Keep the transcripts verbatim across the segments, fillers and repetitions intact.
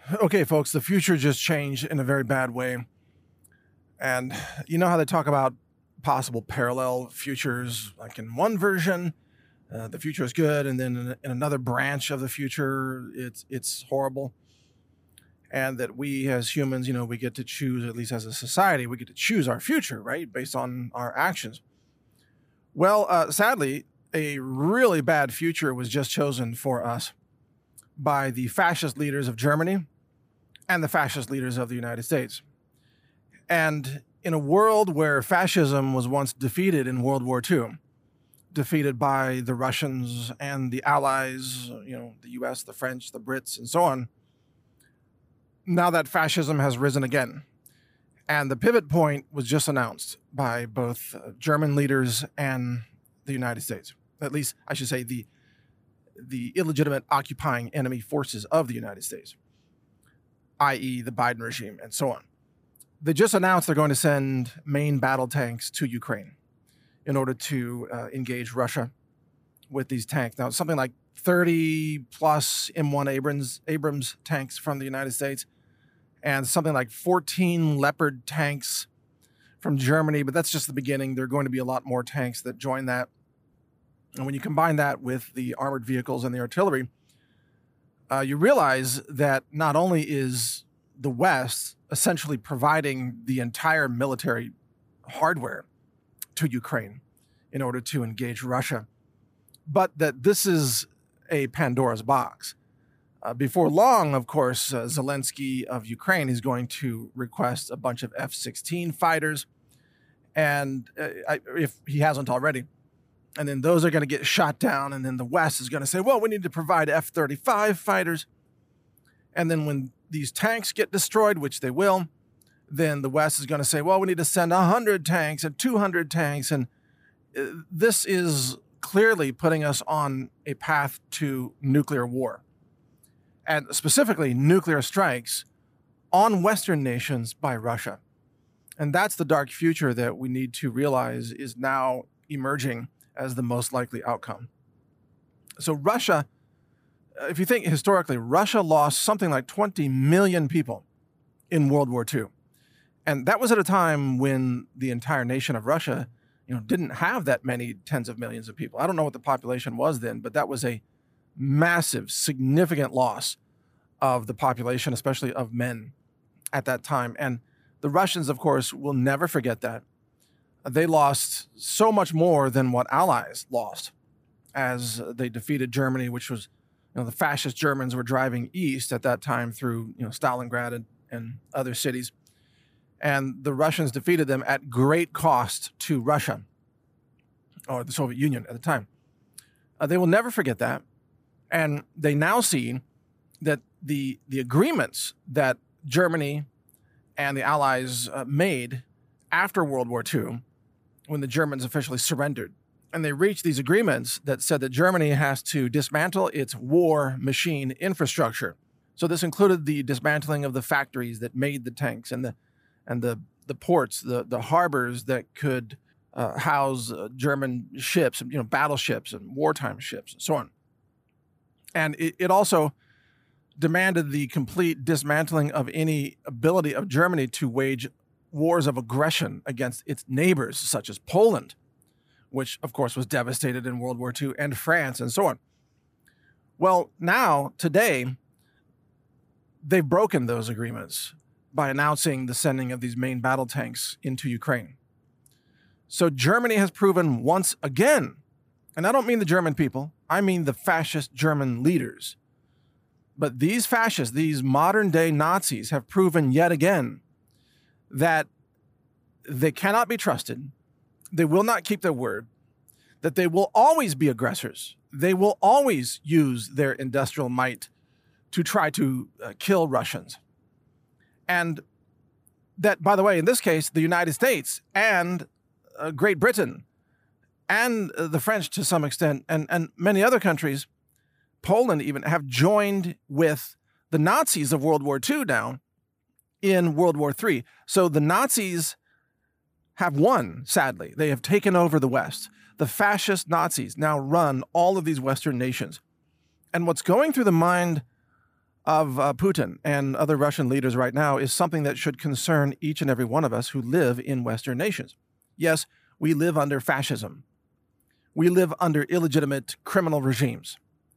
Okay, folks, the future just changed in a very bad way. And you know how they talk about possible parallel futures? Like in one version, uh, the future is good, and then in, in another branch of the future, it's it's horrible. And that we as humans, you know, we get to choose, at least as a society, we get to choose our future, right, based on our actions. Well, uh, sadly, a really bad future was just chosen for us by the fascist leaders of Germany and the fascist leaders of the United States. And in a world where fascism was once defeated in World War Two, defeated by the Russians and the Allies, you know, the U S, the French, the Brits, and so on, now that fascism has risen again. And the pivot point was just announced by both uh, German leaders and the United States. At least, I should say, the, the illegitimate occupying enemy forces of the United States, that is the Biden regime, and so on. They just announced they're going to send main battle tanks to Ukraine in order to uh, engage Russia with these tanks. Now, something like thirty plus M one Abrams, Abrams tanks from the United States and something like fourteen Leopard tanks from Germany, but that's just the beginning. There are going to be a lot more tanks that join that. And when you combine that with the armored vehicles and the artillery, uh, you realize that not only is the West essentially providing the entire military hardware to Ukraine in order to engage Russia, but that this is a Pandora's box. Uh, before long, of course, uh, Zelensky of Ukraine is going to request a bunch of F sixteen fighters, and uh, I, if he hasn't already, and then those are going to get shot down, and then the West is going to say, well, we need to provide F thirty-five fighters. And then when these tanks get destroyed, which they will, then the West is going to say, well, we need to send one hundred tanks and two hundred tanks. And uh, this is clearly putting us on a path to nuclear war, and specifically nuclear strikes on Western nations by Russia. And that's the dark future that we need to realize is now emerging as the most likely outcome. So Russia, if you think historically, Russia lost something like twenty million people in World War Two. And that was at a time when the entire nation of Russia, you know, didn't have that many tens of millions of people. I don't know what the population was then, but that was a massive, significant loss of the population, especially of men at that time. And the Russians, of course, will never forget that. They lost so much more than what Allies lost as they defeated Germany, which was, you know, the fascist Germans were driving east at that time through, you know, Stalingrad and, and other cities. And the Russians defeated them at great cost to Russia, or the Soviet Union at the time. Uh, they will never forget that. And they now see that the, the agreements that Germany and the Allies uh, made after World War Two, when the Germans officially surrendered, and they reached these agreements that said that Germany has to dismantle its war machine infrastructure. So this included the dismantling of the factories that made the tanks and the and the, the ports, the, the harbors that could uh, house uh, German ships, you know, battleships and wartime ships and so on. And it, it also demanded the complete dismantling of any ability of Germany to wage wars of aggression against its neighbors, such as Poland, which, of course, was devastated in World War Two, and France, and so on. Well, now, today, they've broken those agreements by announcing the sending of these main battle tanks into Ukraine. So Germany has proven once again, and I don't mean the German people, I mean the fascist German leaders. But these fascists, these modern-day Nazis, have proven yet again that they cannot be trusted, they will not keep their word, that they will always be aggressors, they will always use their industrial might to try to uh, kill Russians. And that, by the way, in this case, the United States and uh, Great Britain and uh, the French to some extent, and, and many other countries, Poland even, have joined with the Nazis of World War Two now in World War Three. So the Nazis have won, sadly. They have taken over the West. The fascist Nazis now run all of these Western nations. And what's going through the mind of uh, Putin and other Russian leaders right now is something that should concern each and every one of us who live in Western nations. Yes, we live under fascism. We live under illegitimate criminal regimes.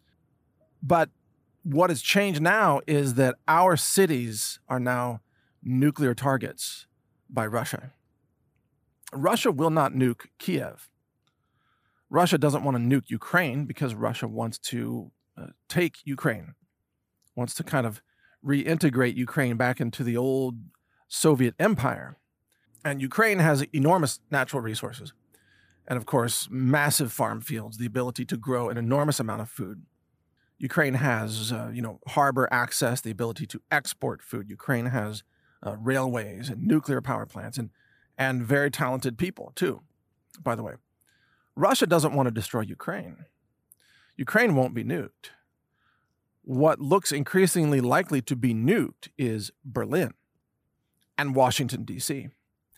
But what has changed now is that our cities are now nuclear targets by Russia. Russia will not nuke Kiev. Russia doesn't want to nuke Ukraine because Russia wants to uh, take Ukraine, wants to kind of reintegrate Ukraine back into the old Soviet empire. And Ukraine has enormous natural resources. And of course, massive farm fields, the ability to grow an enormous amount of food. Ukraine has, uh, you know, harbor access, the ability to export food. Ukraine has uh, railways and nuclear power plants and, and very talented people, too, by the way. Russia doesn't want to destroy Ukraine. Ukraine won't be nuked. What looks increasingly likely to be nuked is Berlin and Washington, D C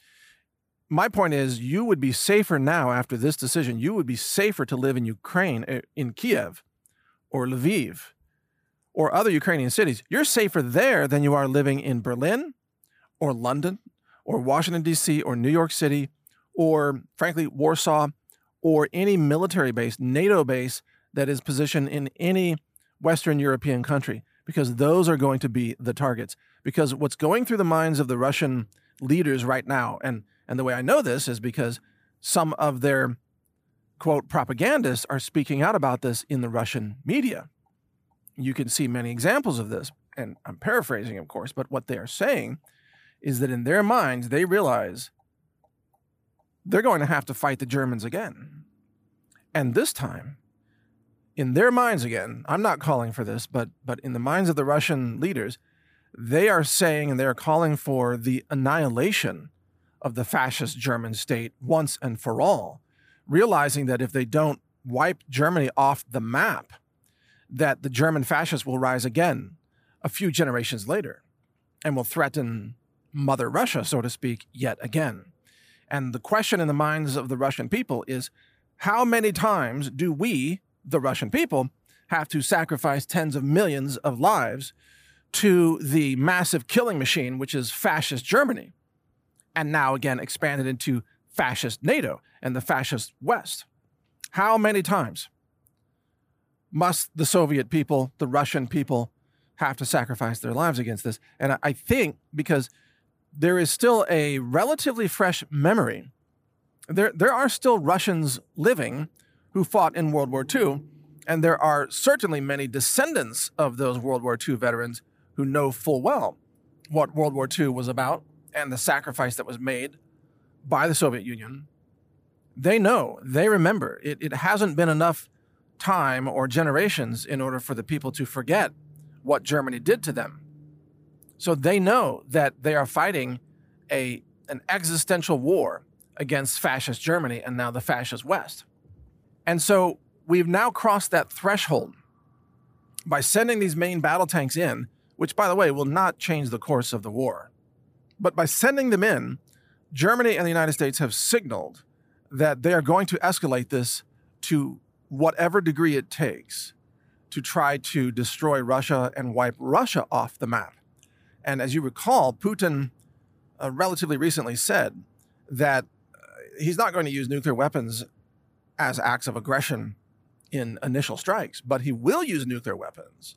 My point is, you would be safer now after this decision. You would be safer to live in Ukraine, in Kiev, or Lviv, or other Ukrainian cities. You're safer there than you are living in Berlin, or London, or Washington, D C, or New York City, or, frankly, Warsaw, or any military base, NATO base, that is positioned in any Western European country, because those are going to be the targets. Because what's going through the minds of the Russian leaders right now, and, and the way I know this is because some of their quote, propagandists are speaking out about this in the Russian media. You can see many examples of this, and I'm paraphrasing, of course, but what they are saying is that in their minds, they realize they're going to have to fight the Germans again. And this time, in their minds again, I'm not calling for this, but, but in the minds of the Russian leaders, they are saying and they are calling for the annihilation of the fascist German state once and for all, realizing that if they don't wipe Germany off the map, that the German fascists will rise again a few generations later and will threaten Mother Russia, so to speak, yet again. And the question in the minds of the Russian people is, how many times do we, the Russian people, have to sacrifice tens of millions of lives to the massive killing machine, which is fascist Germany, and now again expanded into fascist NATO and the fascist West? How many times must the Soviet people, the Russian people, have to sacrifice their lives against this? And I think because there is still a relatively fresh memory, there, there are still Russians living who fought in World War Two, and there are certainly many descendants of those World War Two veterans who know full well what World War Two was about and the sacrifice that was made by the Soviet Union. They know, they remember. It, it hasn't been enough time or generations in order for the people to forget what Germany did to them. So they know that they are fighting a, an existential war against fascist Germany and now the fascist West. And so we've now crossed that threshold by sending these main battle tanks in, which, by the way, will not change the course of the war. But by sending them in, Germany and the United States have signaled that they are going to escalate this to whatever degree it takes to try to destroy Russia and wipe Russia off the map. And as you recall, Putin uh, relatively recently said that uh, he's not going to use nuclear weapons as acts of aggression in initial strikes, but he will use nuclear weapons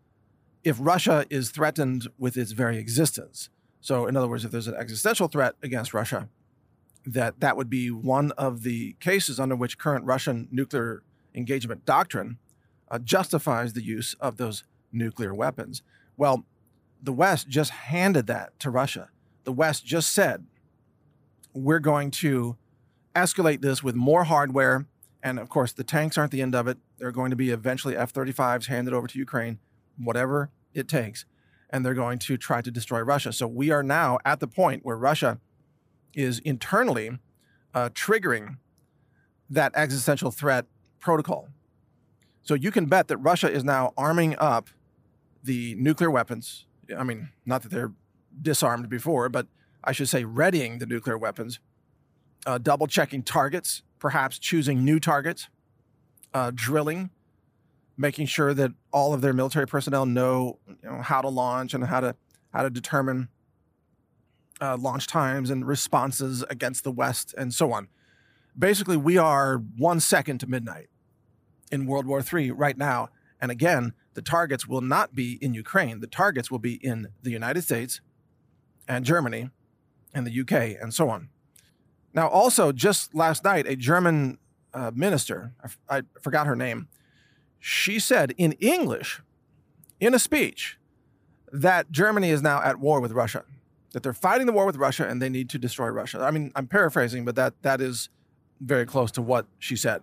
if Russia is threatened with its very existence. So in other words, if there's an existential threat against Russia, that that would be one of the cases under which current Russian nuclear engagement doctrine uh, justifies the use of those nuclear weapons. Well, the West just handed that to Russia. The West just said, we're going to escalate this with more hardware. And of course, the tanks aren't the end of it. There are going to be eventually F thirty-fives handed over to Ukraine, whatever it takes. And they're going to try to destroy Russia. So we are now at the point where Russia is internally uh, triggering that existential threat protocol. So you can bet that Russia is now arming up the nuclear weapons. I mean, not that they're disarmed before, but I should say readying the nuclear weapons, uh, double checking targets, perhaps choosing new targets, uh, drilling making sure that all of their military personnel know, you know how to launch and how to how to determine uh, launch times and responses against the West and so on. Basically, we are one second to midnight in World War Three right now. And again, the targets will not be in Ukraine. The targets will be in the United States and Germany and the U K and so on. Now, also, just last night, a German uh, minister, I, f- I forgot her name, she said in English, in a speech, that Germany is now at war with Russia, that they're fighting the war with Russia and they need to destroy Russia. I mean, I'm paraphrasing, but that that is very close to what she said.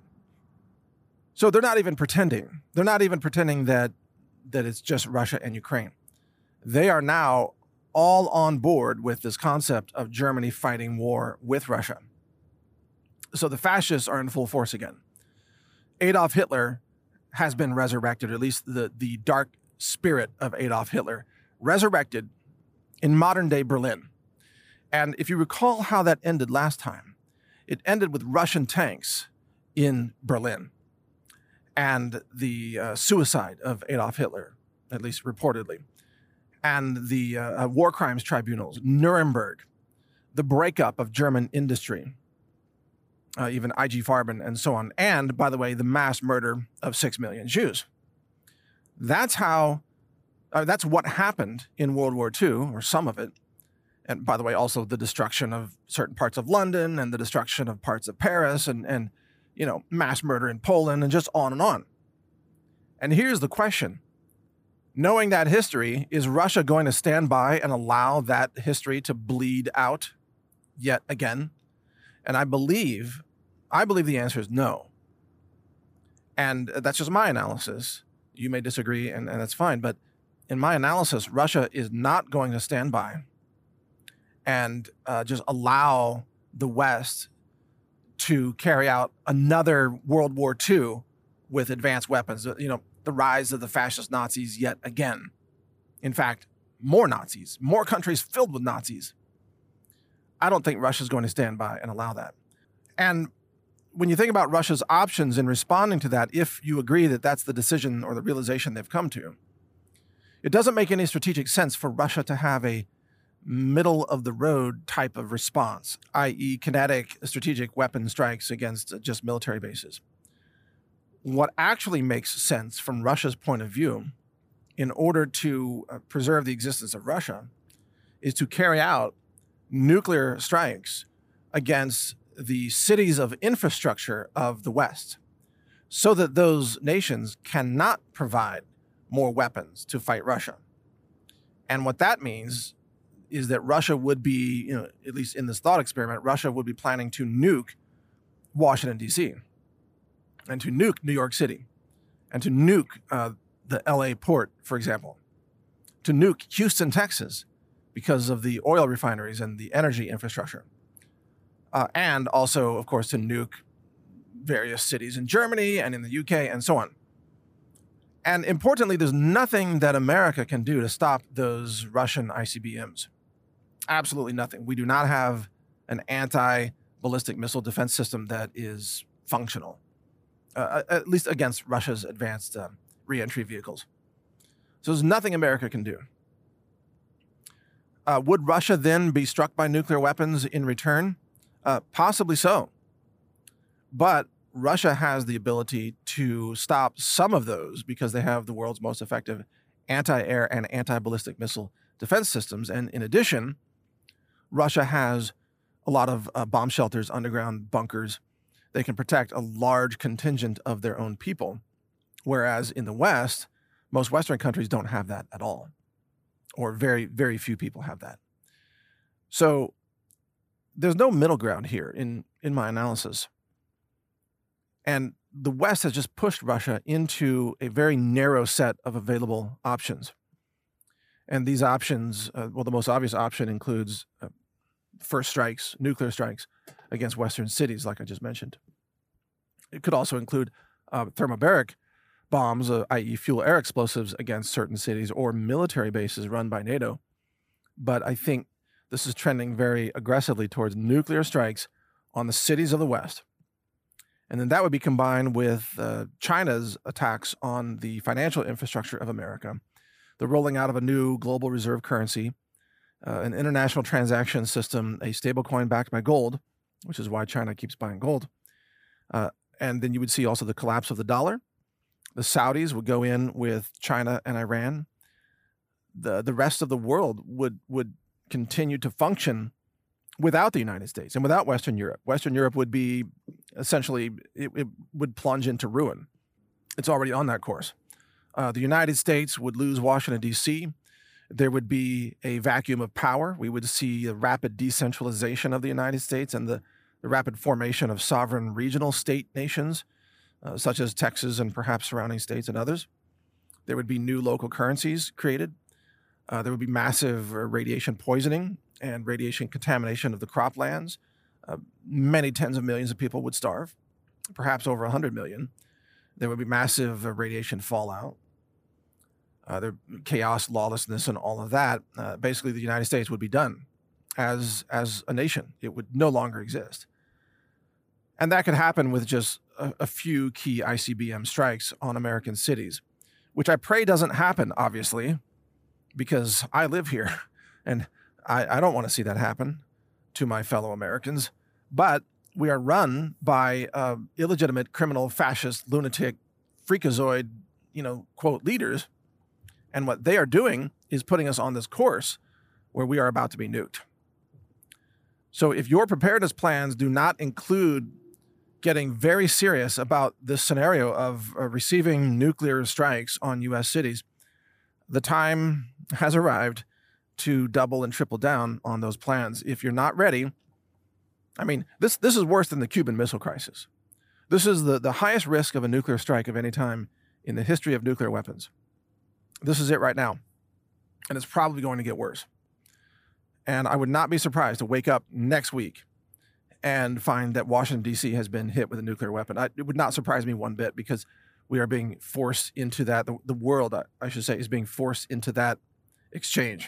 So they're not even pretending. They're not even pretending that that it's just Russia and Ukraine. They are now all on board with this concept of Germany fighting war with Russia. So the fascists are in full force again. Adolf Hitler has been resurrected, or at least the, the dark spirit of Adolf Hitler, resurrected in modern day Berlin. And if you recall how that ended last time, it ended with Russian tanks in Berlin and the uh, suicide of Adolf Hitler, at least reportedly, and the uh, uh, war crimes tribunals, Nuremberg, the breakup of German industry, uh, even I G Farben and so on, and, by the way, the mass murder of six million Jews. That's how, uh, that's what happened in World War Two, or some of it. And, by the way, also the destruction of certain parts of London and the destruction of parts of Paris and, and you know, mass murder in Poland and just on and on. And here's the question. Knowing that history, is Russia going to stand by and allow that history to bleed out yet again? And I believe, I believe the answer is no. And that's just my analysis. You may disagree, and, and that's fine. But in my analysis, Russia is not going to stand by and uh, just allow the West to carry out another World War Two with advanced weapons. You know, the rise of the fascist Nazis yet again. In fact, more Nazis, more countries filled with Nazis. I don't think Russia's going to stand by and allow that. And when you think about Russia's options in responding to that, if you agree that that's the decision or the realization they've come to, it doesn't make any strategic sense for Russia to have a middle-of-the-road type of response, that is kinetic strategic weapon strikes against just military bases. What actually makes sense from Russia's point of view, in order to uh, preserve the existence of Russia, is to carry out nuclear strikes against the cities of infrastructure of the West, so that those nations cannot provide more weapons to fight Russia. And what that means is that Russia would be, you know, at least in this thought experiment, Russia would be planning to nuke Washington, D C, and to nuke New York City, and to nuke uh, the L A port, for example, to nuke Houston, Texas, because of the oil refineries and the energy infrastructure. Uh, and also, of course, to nuke various cities in Germany and in the U K and so on. And importantly, there's nothing that America can do to stop those Russian I C B Ms. Absolutely nothing. We do not have an anti-ballistic missile defense system that is functional, uh, at least against Russia's advanced uh, re-entry vehicles. So there's nothing America can do. Uh, would Russia then be struck by nuclear weapons in return? Uh, possibly so. But Russia has the ability to stop some of those because they have the world's most effective anti-air and anti-ballistic missile defense systems. And in addition, Russia has a lot of uh, bomb shelters, underground bunkers. They can protect a large contingent of their own people. Whereas in the West, most Western countries don't have that at all. Or very, very few people have that. So there's no middle ground here in, in my analysis. And the West has just pushed Russia into a very narrow set of available options. And these options, uh, well, the most obvious option includes uh, first strikes, nuclear strikes against Western cities, like I just mentioned. It could also include uh, thermobaric bombs, uh, that is fuel air explosives against certain cities or military bases run by NATO. But I think this is trending very aggressively towards nuclear strikes on the cities of the West. And then that would be combined with uh, China's attacks on the financial infrastructure of America, the rolling out of a new global reserve currency, uh, an international transaction system, a stablecoin backed by gold, which is why China keeps buying gold. Uh, and then you would see also the collapse of the dollar. The Saudis would go in with China and Iran. The, the rest of the world would, would continue to function without the United States and without Western Europe. Western Europe would be essentially, it, it would plunge into ruin. It's already on that course. Uh, the United States would lose Washington, D C. There would be a vacuum of power. We would see a rapid decentralization of the United States and the, the rapid formation of sovereign regional state nations, uh, such as Texas and perhaps surrounding states and others. There would be new local currencies created. Uh, there would be massive uh, radiation poisoning and radiation contamination of the croplands. Uh, many tens of millions of people would starve, perhaps over one hundred million. There would be massive uh, radiation fallout. Uh, there chaos, lawlessness, and all of that. Uh, basically, the United States would be done as, as a nation. It would no longer exist. And that could happen with just a, a few key I C B M strikes on American cities, which I pray doesn't happen, obviously, because I live here and I, I don't want to see that happen to my fellow Americans. But we are run by uh, illegitimate, criminal, fascist, lunatic, freakazoid, you know, quote, leaders. And what they are doing is putting us on this course where we are about to be nuked. So if your preparedness plans do not include getting very serious about this scenario of uh, receiving nuclear strikes on U S cities, the time has arrived to double and triple down on those plans. If you're not ready, I mean, this this is worse than the Cuban Missile Crisis. This is the, the highest risk of a nuclear strike of any time in the history of nuclear weapons. This is it right now. And it's probably going to get worse. And I would not be surprised to wake up next week and find that Washington, D C has been hit with a nuclear weapon. I, it would not surprise me one bit because we are being forced into that. The, the world, I, I should say, is being forced into that exchange.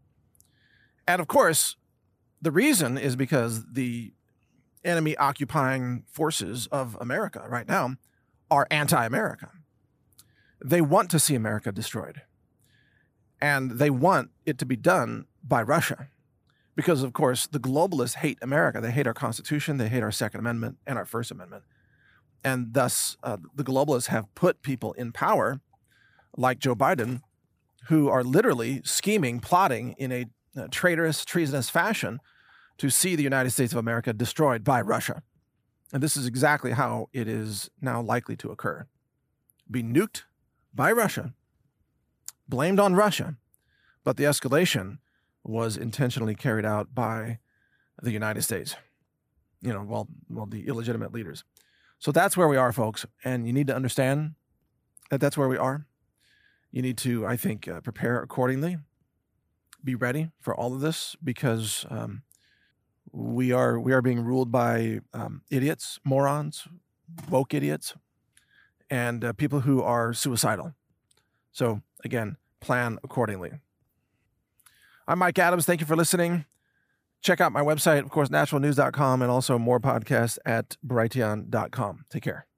And of course, the reason is because the enemy occupying forces of America right now are anti-America. They want to see America destroyed. And they want it to be done by Russia. Because, of course, the globalists hate America. They hate our Constitution, they hate our Second Amendment and our First Amendment. And thus, uh, the globalists have put people in power, like Joe Biden, who are literally scheming, plotting in a uh, traitorous, treasonous fashion to see the United States of America destroyed by Russia. And this is exactly how it is now likely to occur. Be nuked by Russia, blamed on Russia, but the escalation was intentionally carried out by the United States. You know, well, well, the illegitimate leaders. So that's where we are, folks. And you need to understand that that's where we are. You need to, I think, uh, prepare accordingly. Be ready for all of this because um, we are we are being ruled by um, idiots, morons, woke idiots, and uh, people who are suicidal. So again, plan accordingly. I'm Mike Adams. Thank you for listening. Check out my website, of course, natural news dot com, and also more podcasts at brighteon dot com. Take care.